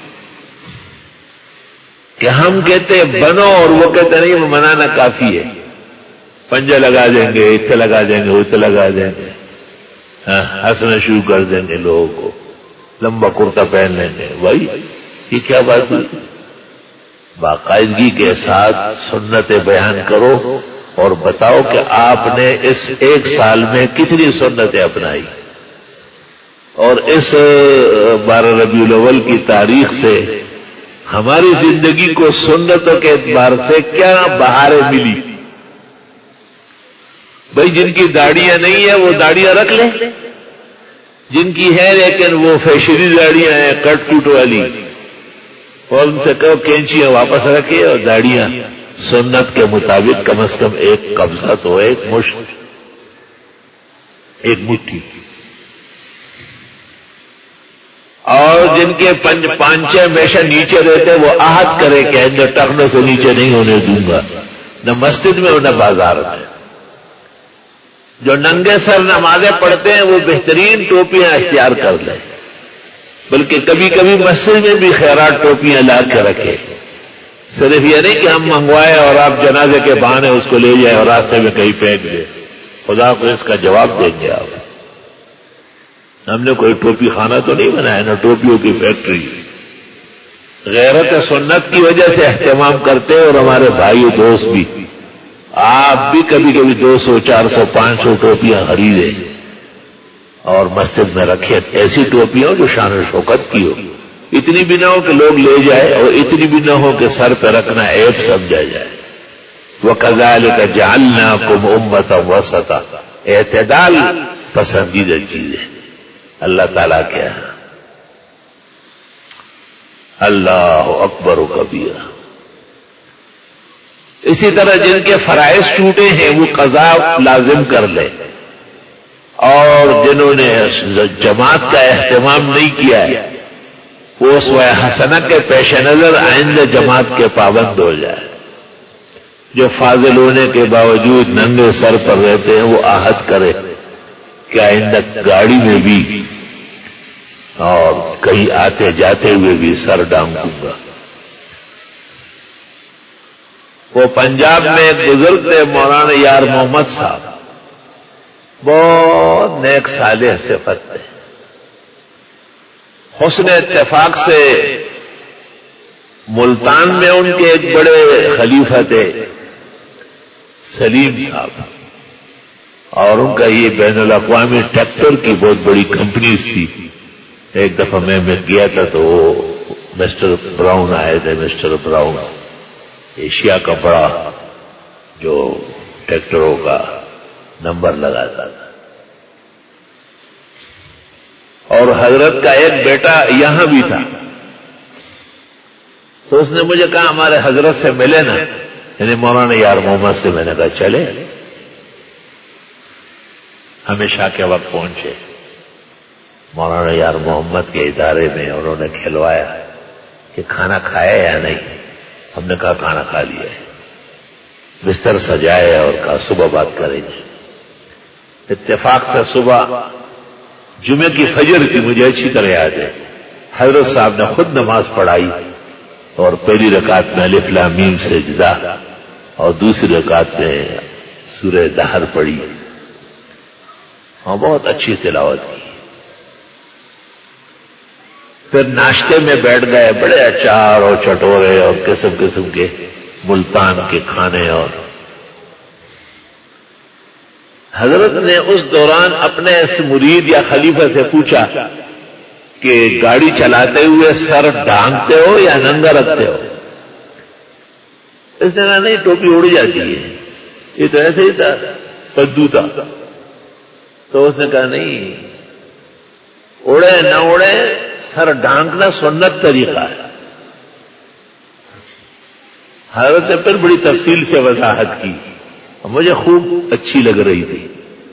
کہ ہم کہتے ہیں بنو اور وہ کہتے نہیں وہ منانا کافی ہے، پنجے لگا دیں گے، اتنے لگا دیں گے، اتنے لگا دیں گے، ہاں ہنسنا شروع کر دیں گے، لوگوں کو لمبا کرتا پہن لیں گے۔ بھائی یہ کیا بات ہوئی؟ باقاعدگی کے ساتھ سنتیں بیان کرو اور بتاؤ کہ آپ نے اس ایک سال میں کتنی سنتیں اپنائی، اور اس بارہ ربیع الاول کی تاریخ سے ہماری زندگی کو سنتوں کے اعتبار سے کیا بہاریں ملی۔ بھائی جن کی داڑیاں نہیں ہیں وہ داڑیاں رکھ لیں، جن کی ہے لیکن وہ فیشنی داڑیاں ہیں کٹ کوٹ والی، اور ان سے کہو کینچیاں واپس رکھے اور داڑیاں سنت کے مطابق کم از کم ایک قبضہ تو ایک مشت، ایک مٹھی، اور جن کے پانچے ہمیشہ نیچے رہتے وہ عہد کرے کہ اندر ٹخنوں سے نیچے نہیں ہونے دوں گا، نہ مسجد میں اور نہ بازار میں۔ جو ننگے سر نمازیں پڑھتے ہیں وہ بہترین ٹوپیاں اختیار کر لیں، بلکہ کبھی کبھی مسجد میں بھی خیرات ٹوپیاں لا کے رکھے، صرف یہ نہیں کہ ہم منگوائے اور آپ جنازے کے بہانے اس کو لے جائیں اور راستے میں کہیں پھینک دیں، خدا کو اس کا جواب دیں گے آپ۔ ہم نے کوئی ٹوپی خانہ تو نہیں بنایا، نہ ٹوپیوں کی فیکٹری۔ غیرت سنت کی وجہ سے اہتمام کرتے اور ہمارے بھائی دوست بھی، آپ بھی کبھی کبھی دو سو چار سو پانچ سو ٹوپیاں خریدیں اور مسجد میں رکھے، ایسی ٹوپیاں جو شان و شوکت کی ہو، اتنی بھی نہ ہو کہ لوگ لے جائے اور اتنی بھی نہ ہو کہ سر پہ رکھنا عیب سمجھا جائے۔ وَكَذَلِكَ جَعَلْنَاكُمْ أُمَّةً وَسَطًا، اعتدال پسندیدہ چیز ہے اللہ تعالیٰ کیا ہے۔ اللہ اکبر و کبیرہ۔ اسی طرح جن کے فرائض چھوٹے ہیں وہ قضا لازم کر لیں، اور جنہوں نے جماعت کا اہتمام نہیں کیا ہے وہ اسوہ حسنہ کے پیش نظر آئندہ جماعت کے پابند ہو جائے۔ جو فاضل ہونے کے باوجود ننگے سر پر رہتے ہیں وہ عہد کرے کہ آئندہ گاڑی میں بھی اور کہیں آتے جاتے ہوئے بھی سر ڈانگوں گا۔ وہ پنجاب میں ایک بزرگ تھے مولانا یار محمد صاحب، بہت نیک صالح صفت تھے۔ حسن اتفاق سے ملتان میں ان کے ایک بڑے خلیفہ تھے سلیم صاحب، اور ان کا یہ بین الاقوامی ٹریکٹر کی بہت بڑی کمپنی تھی۔ ایک دفعہ میں میں گیا تھا تو وہ مسٹر براؤن آئے تھے، مسٹر براؤن ایشیا کا بڑا جو ٹریکٹروں کا نمبر لگاتا تھا، اور حضرت کا ایک بیٹا یہاں بھی تھا۔ تو اس نے مجھے کہا ہمارے حضرت سے ملے نا، یعنی مولانا یار محمد سے۔ میں نے کہا چلے۔ ہمیشہ کے وقت پہنچے مولانا یار محمد کے ادارے میں، انہوں نے کھلوایا کہ کھانا کھایا یا نہیں۔ ہم نے کہا کھانا کھا لیا ہے۔ بستر سجائے اور کہا صبح بات کریں گے۔ اتفاق سے صبح جمعے کی فجر کی مجھے اچھی طرح یاد ہے، حضرت صاحب نے خود نماز پڑھائی اور پہلی رکعت میں الف لام میم سجدہ اور دوسری رکعت میں سورہ دہر پڑھی اور بہت اچھی تلاوت کی۔ پھر ناشتے میں بیٹھ گئے، بڑے اچار اور چٹورے اور قسم قسم کے ملتان کے کھانے، اور حضرت نے اس دوران اپنے اس مرید یا خلیفہ سے پوچھا کہ گاڑی چلاتے ہوئے سر ڈھانکتے ہو یا ننگا رکھتے ہو؟ اس نے کہا نہیں، ٹوپی اڑ جاتی ہے۔ یہ تو ایسے ہی تھا، پدو تھا۔ تو اس نے کہا نہیں، اڑے نہ اڑے سر ڈھانکنا سنت طریقہ ہے۔ حضرت نے پھر بڑی تفصیل سے وضاحت کی، مجھے خوب اچھی لگ رہی تھی۔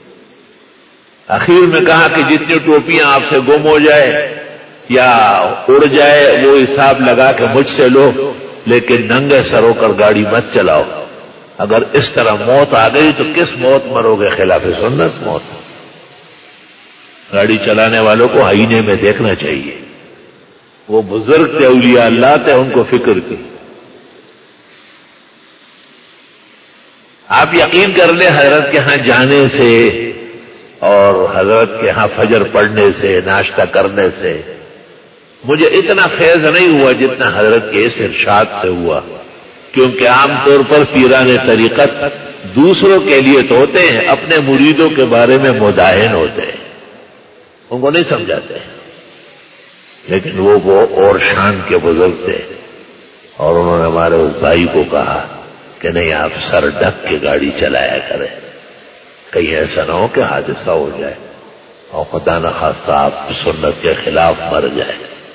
آخر میں کہا کہ جتنی ٹوپیاں آپ سے گم ہو جائے یا اڑ جائے وہ حساب لگا کے مجھ سے لو، لیکن ننگے سر ہو کر گاڑی مت چلاؤ۔ اگر اس طرح موت آ گئی تو کس موت مرو گے؟ خلاف سنت موت۔ گاڑی چلانے والوں کو آئینے میں دیکھنا چاہیے۔ وہ بزرگ تھے، اولیاء اللہ تھے، ان کو فکر کی۔ آپ یقین کر لیں حضرت کے ہاں جانے سے اور حضرت کے ہاں فجر پڑھنے سے، ناشتہ کرنے سے مجھے اتنا فیض نہیں ہوا جتنا حضرت کے اس ارشاد سے ہوا، کیونکہ عام طور پر پیران طریقت دوسروں کے لیے تو ہوتے ہیں، اپنے مریدوں کے بارے میں مداحن ہوتے ہیں، ان کو نہیں سمجھاتے ہیں۔ لیکن وہ وہ اور شان کے بزرگ تھے، اور انہوں نے ہمارے اس بھائی کو کہا کہ نہیں، آپ سر ڈھک کے گاڑی چلایا کریں، کہیں ایسا نہ ہو کہ حادثہ ہو جائے اور خدا نخواستہ آپ سنت کے خلاف مر جائے۔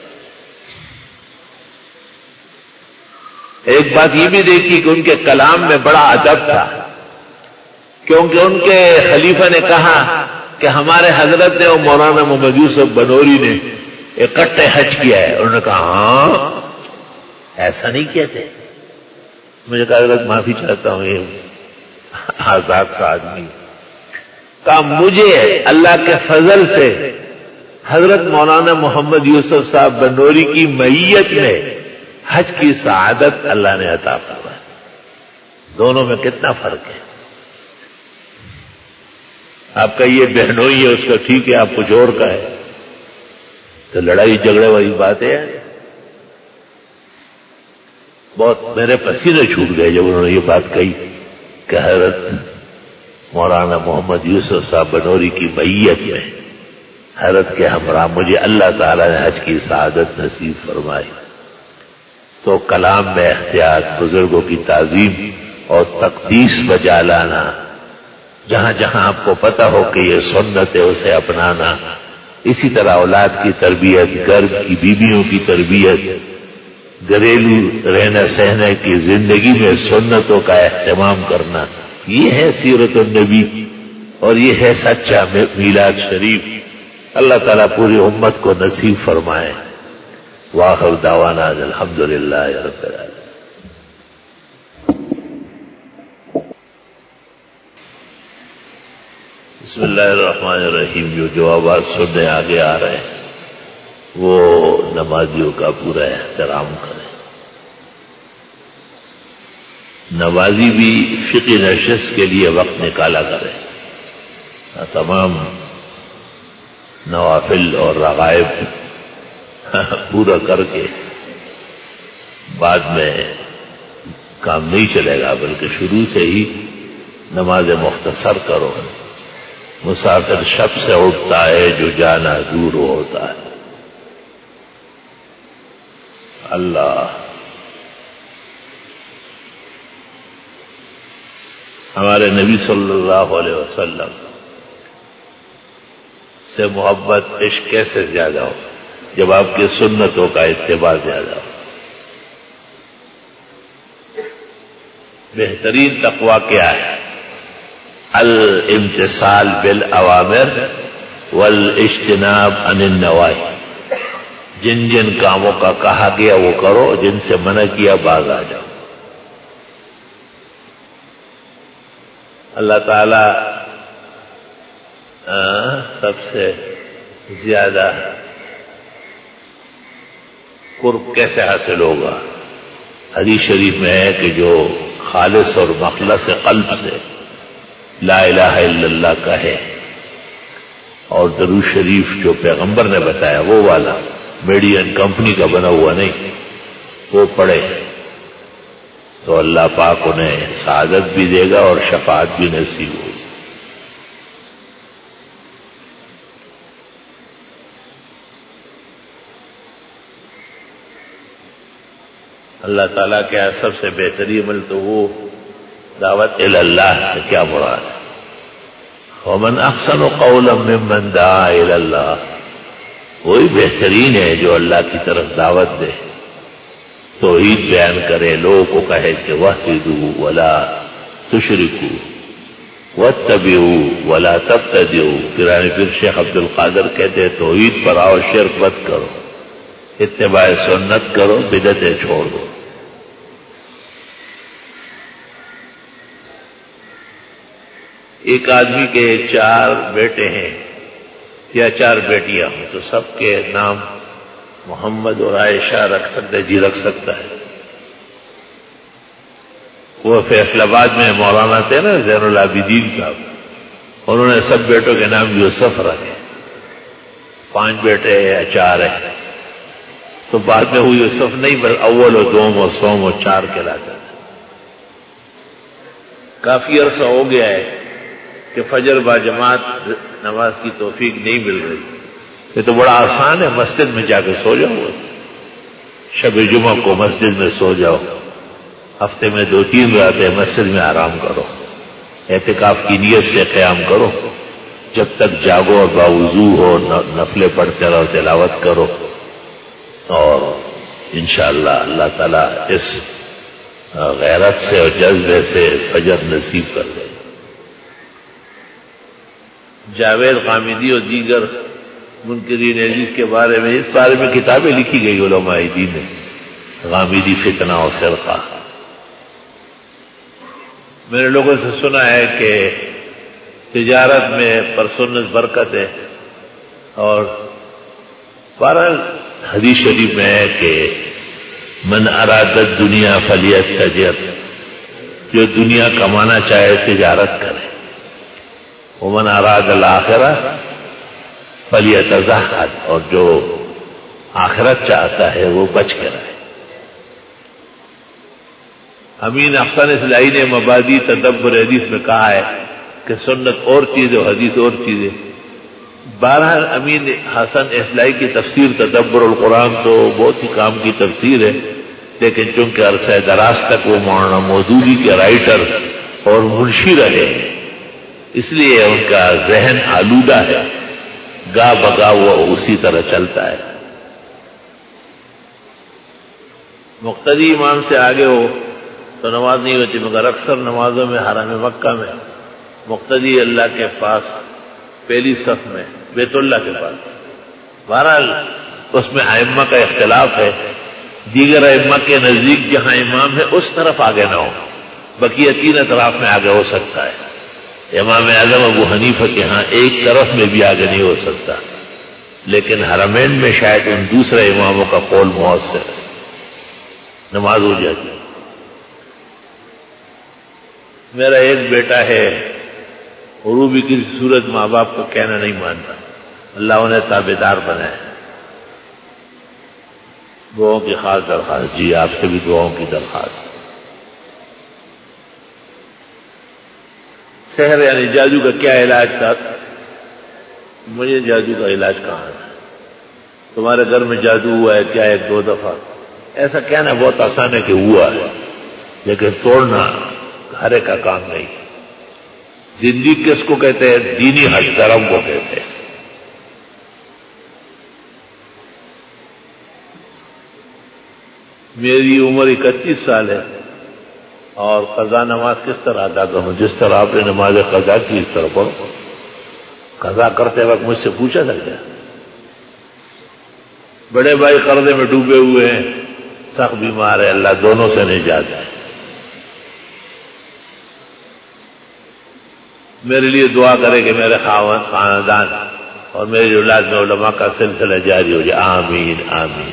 ایک بات یہ بھی دیکھی کہ ان کے کلام میں بڑا ادب تھا، کیونکہ ان کے خلیفہ نے کہا کہ ہمارے حضرت نے اور مولانا محمد یوسف بنوری نے اکٹھے حج کیا ہے۔ انہوں نے کہا ہاں، ایسا نہیں کہتے۔ مجھے کہا حضرت معافی چاہتا ہوں، یہ آزاد سا آدمی کہا مجھے اللہ کے فضل سے حضرت مولانا محمد یوسف صاحب بنوری کی معیت میں حج کی سعادت اللہ نے عطا فرمائی. دونوں میں کتنا فرق ہے. آپ کا یہ بہنوئی ہے، اس کا ٹھیک ہے، آپ کچھ اور کا ہے تو لڑائی جھگڑے والی بات ہے. بہت میرے پسینے چھوٹ گئے جب انہوں نے یہ بات کہی کہ حضرت مولانا محمد یوسف صاحب بنوری کی معیت میں حضرت کے ہمراہ مجھے اللہ تعالی نے حج کی سعادت نصیب فرمائی. تو کلام میں احتیاط، بزرگوں کی تعظیم اور تقدیس بجا لانا، جہاں جہاں آپ کو پتا ہو کہ یہ سنت ہے اسے اپنانا. اسی طرح اولاد کی تربیت، گھر کی بیویوں کی تربیت، گھریلو رہنا سہنے کی زندگی میں سنتوں کا اہتمام کرنا، یہ ہے سیرت النبی اور یہ ہے سچا میلاد شریف. اللہ تعالیٰ پوری امت کو نصیب فرمائے. وآخر دعوانا الحمدللہ رب العالمین. بسم اللہ الرحمن الرحیم. جو جوابات سننے آگے آ رہے ہیں وہ نمازیوں کا پورا احترام کریں. نمازی بھی فقہ نشست کے لیے وقت نکالا کرے. تمام نوافل اور رغائب پورا کر کے بعد میں کام نہیں چلے گا، بلکہ شروع سے ہی نماز مختصر کرو. مسافر شب سے اٹھتا ہے جو جانا دور ہوتا ہے. اللہ ہمارے نبی صلی اللہ علیہ وسلم سے محبت عشق کیسے زیادہ ہو جب آپ کی سنتوں کا اتباع زیادہ ہو. بہترین تقویٰ کیا ہے؟ الامتثال بالاوامر والاجتناب عن النواہی. جن جن کاموں کا کہا گیا وہ کرو، جن سے منع کیا باز آ جاؤ. اللہ تعالی سب سے زیادہ قرب کیسے حاصل ہوگا؟ حدیث شریف میں ہے کہ جو خالص اور مخلص قلب سے لا الہ الا اللہ کہے اور درود شریف جو پیغمبر نے بتایا وہ والا، میڈین کمپنی کا بنا ہوا نہیں، وہ پڑھے تو اللہ پاک انہیں سعادت بھی دے گا اور شفاعت بھی نصیب ہوگی. اللہ تعالیٰ کیا سب سے بہترین عمل تو وہ دعوت الی اللہ سے کیا مراد ہے؟ ومن احسن قولا ممن دعا الی اللہ. وہی بہترین ہے جو اللہ کی طرف دعوت دے، توحید بیان کرے، لوگوں کو کہے کہ وحدوا ولا تشرکوا واتبعوا ولا تبتدعوا. پیرانی پیر شیخ عبد القادر کہتے ہیں توحید پر آؤ، شرک مت کرو، اتباع سنت کرو، بدعتیں چھوڑ دو. ایک آدمی کے چار بیٹے ہیں یا چار بیٹیاں ہوں تو سب کے نام محمد اور عائشہ رکھ سکتا ہے؟ جی رکھ سکتا ہے. وہ فیصل آباد میں مولانا تھے نا زین العابدین صاحب، انہوں نے سب بیٹوں کے نام یوسف رکھے. پانچ بیٹے یا چار ہیں تو بعد میں وہ یوسف نہیں بل اول و دوم و سوم و چار کہلاتا ہے. کافی عرصہ ہو گیا ہے کہ فجر با جماعت نماز کی توفیق نہیں مل رہی. یہ تو بڑا آسان ہے، مسجد میں جا کے سو جاؤ. شب جمعہ کو مسجد میں سو جاؤ، ہفتے میں دو تین راتیں مسجد میں آرام کرو، اعتکاف کی نیت سے قیام کرو، جب تک جاگو اور باوضو ہو نفلیں پڑھتے رہو، تلاوت کرو، اور انشاءاللہ اللہ تعالیٰ اس غیرت سے اور جذبے سے فجر نصیب کر دے. جاوید غامدی اور دیگر منکرین حدیث کے بارے میں اس بارے میں کتابیں لکھی گئی علماء دین نے. غامدی فتنہ و فرقہ. میں نے لوگوں سے سنا ہے کہ تجارت میں پرسنت برکت ہے، اور بہرحال حدیث شریف میں ہے کہ من اراد الدنیا فلیتجر، جو دنیا کمانا چاہے تجارت کرے، ومن اراد الآخرہ فلیتزہد، اور جو آخرت چاہتا ہے وہ بچ کے رہے۔ امین احسن اصلاحی نے مبادی تدبر حدیث میں کہا ہے کہ سنت اور چیز اور حدیث اور چیزیں۔ بہرحال امین حسن اصلاحی کی تفسیر تدبر القرآن تو بہت ہی کام کی تفسیر ہے، لیکن چونکہ عرصہ دراز تک وہ مولانا مودودی کے رائٹر اور منشی رہے، اس لیے ان کا ذہن آلودہ ہے، گاہ بگاہ وہ اسی طرح چلتا ہے۔ مقتدی امام سے آگے ہو تو نماز نہیں ہوتی، مگر اکثر نمازوں میں حرم مکہ میں مقتدی اللہ کے پاس پہلی صف میں بیت اللہ کے پاس۔ بہرحال اس میں ائمہ کا اختلاف ہے، دیگر ائمہ کے نزدیک جہاں امام ہے اس طرف آگے نہ ہو، بقیہ تین اطراف میں آگے ہو سکتا ہے۔ امام اعظم ابو حنیفہ کے ہاں ایک طرف میں بھی آگے نہیں ہو سکتا، لیکن حرمین میں شاید ان دوسرے اماموں کا قول مؤثر ہے، نماز ہو جاتی۔ میرا ایک بیٹا ہے، عروبی کی صورت ماں باپ کو کہنا نہیں مانتا، اللہ انہیں تابعدار بنائے۔ دعاؤں کی خاص درخواست، جی آپ سے بھی دعاؤں کی درخواست۔ سحر یعنی جادو کا کیا علاج تھا؟ مجھے جادو کا علاج کہاں ہے؟ تمہارے گھر میں جادو ہوا ہے کیا ایک دو دفعہ؟ ایسا کہنا بہت آسان ہے کہ ہوا ہے، لیکن توڑنا ہر ایک کا کام نہیں۔ زندگی کس کو کہتے ہیں؟ دینی حج دھرم کو کہتے ہیں۔ میری عمر اکتیس سال ہے اور قضا نماز کس طرح ادا کروں؟ جس طرح آپ نے نماز قضا کی اس طرح پڑھو۔ قضا کرتے وقت مجھ سے پوچھا تھا کیا؟ بڑے بھائی قرضے میں ڈوبے ہوئے ہیں، سخت بیمار ہے، اللہ دونوں سے نجات ہے۔ میرے لیے دعا کرے کہ میرے خاندان اور میری اولاد میں علماء کا سلسلہ جاری ہو جائے، آمین آمین۔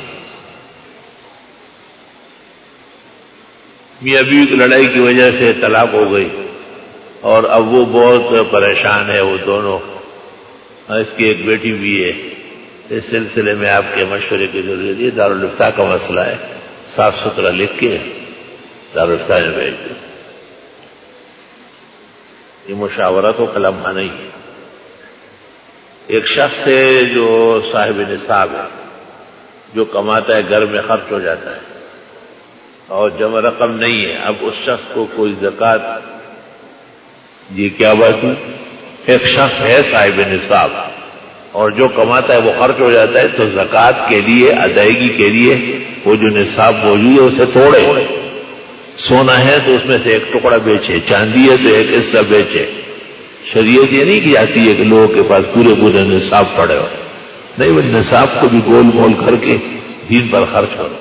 میاں بیوی کی لڑائی کی وجہ سے طلاق ہو گئی اور اب وہ بہت پریشان ہے، وہ دونوں، اس کی ایک بیٹی بھی ہے۔ اس سلسلے میں آپ کے مشورے کی ضرورت ہے۔ دارالفتہ کا مسئلہ ہے، صاف ستھرا لکھ کے دارالفتہ میں بھیج دیں۔ یہ مشاورت و کلمہ نہیں ہے۔ ایک شخص ہے جو صاحب نصاب ہے، جو کماتا ہے گھر میں خرچ ہو جاتا ہے اور جمع رقم نہیں ہے، اب اس شخص کو کوئی زکوٰۃ، یہ کیا بات ہے؟ ایک شخص ہے صاحب نصاب اور جو کماتا ہے وہ خرچ ہو جاتا ہے، تو زکوٰۃ کے لیے، ادائیگی کے لیے وہ جو نصاب موجود ہے اسے توڑے۔ سونا ہے تو اس میں سے ایک ٹکڑا بیچے، چاندی ہے تو ایک حصہ بیچے۔ شریعت یہ نہیں کی جاتی ہے کہ لوگوں کے پاس پورے پورے نصاب پڑے ہو، نہیں، وہ نصاب کو بھی گول مول کر کے دین پر خرچ کرو۔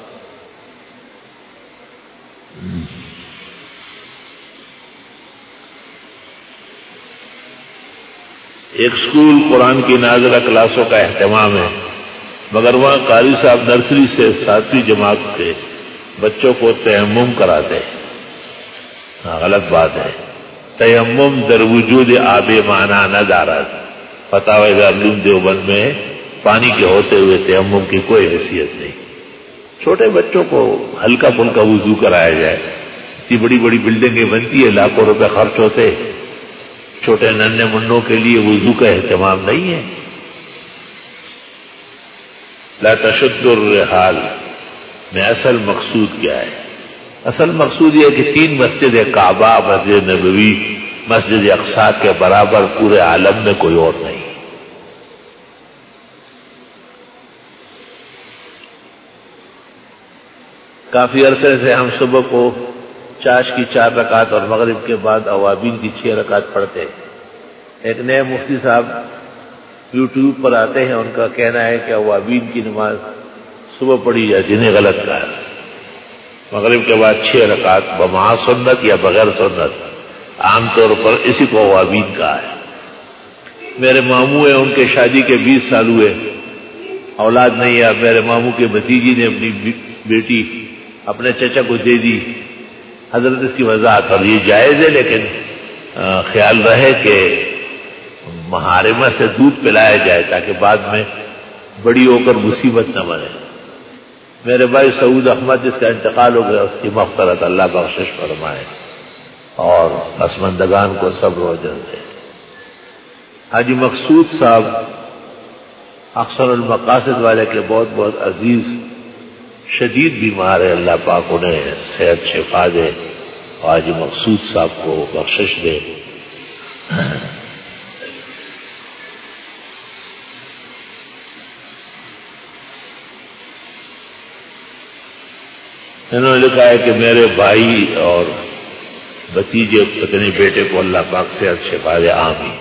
ایک اسکول قرآن کی نازلہ کلاسوں کا اہتمام ہے، مگر وہاں قاری صاحب نرسری سے ساتویں جماعت کے بچوں کو تیمم کراتے ہیں۔ ہاں، غلط بات ہے۔ تیمم در وجود آب مانا نہ دارد، فتاوی دارالعلوم دیوبند میں پانی کے ہوتے ہوئے تیمم کی کوئی حیثیت نہیں۔ چھوٹے بچوں کو ہلکا پھلکا وضو کرایا جائے۔ اتنی بڑی بڑی بلڈنگیں بنتی ہے، لاکھوں روپے خرچ ہوتے، چھوٹے ننھے منوں کے لیے وضو کا اہتمام نہیں ہے۔ لا تشد الرحال میں اصل مقصود کیا ہے؟ اصل مقصود یہ کہ تین مسجد کعبہ، مسجد نبوی، مسجد اقصی کے برابر پورے عالم میں کوئی اور نہیں۔ کافی عرصے سے ہم صبح کو چاش کی چار رکعت اور مغرب کے بعد اوابین کی چھ رکعت پڑھتے ہیں۔ ایک نئے مفتی صاحب یوٹیوب پر آتے ہیں، ان کا کہنا ہے کہ اوابین کی نماز صبح پڑھی جاتی، نہیں، غلط کہا ہے۔ مغرب کے بعد چھ رکعت بمع سنت یا بغیر سنت، عام طور پر اسی کو اوابین کہا ہے۔ میرے ماموں ہیں، ان کے شادی کے بیس سال ہوئے، اولاد نہیں ہے۔ میرے ماموں کے بھتیجی نے اپنی بیٹی اپنے چچا کو دے دی. حضرت اس کی وضاحت اور یہ جائز ہے، لیکن خیال رہے کہ محارمہ سے دودھ پلایا جائے تاکہ بعد میں بڑی ہو کر مصیبت نہ بنے. میرے بھائی سعود احمد جس کا انتقال ہو گیا، اس کی مغفرت اللہ بخشش فرمائے اور پسماندگان کو صبر و اجر دے. حاجی مقصود صاحب احسن المقاصد والے کے بہت بہت عزیز، شدید بیمار ہے، اللہ پاک انہیں صحت شفا دے اور حاجی مقصود صاحب کو بخشش دے. انہوں نے لکھا ہے کہ میرے بھائی اور بھتیجے پتنی بیٹے کو اللہ پاک صحت شفا دے، آمین.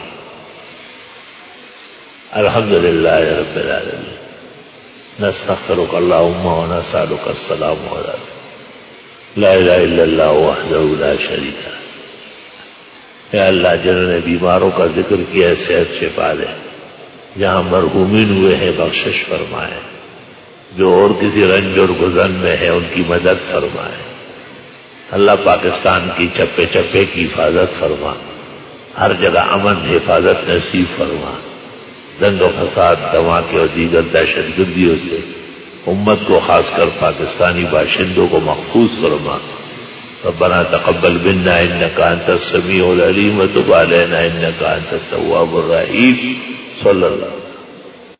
الحمدللہ رب العالمین. نستغفرک اللہم ونسألک السلام علیکم. لا الہ الا اللہ وحدہ لا شریک لہ. اے اللہ جنہوں نے بیماروں کا ذکر کیا ہے صحت شفا دے، جہاں مرحومین ہوئے ہیں بخشش فرمائے، جو اور کسی رنج اور گزن میں ہے ان کی مدد فرمائے. اللہ پاکستان کی چپے چپے کی حفاظت فرما، ہر جگہ امن حفاظت نصیب فرما. دنگ و فساد، دھماکے اور دیگر دہشت گردیوں سے امت کو خاص کر پاکستانی باشندوں کو محفوظ فرما. ربنا تقبل منا انك انت السميع العليم وتب علينا انك انت التواب الرحيم. صلی اللہ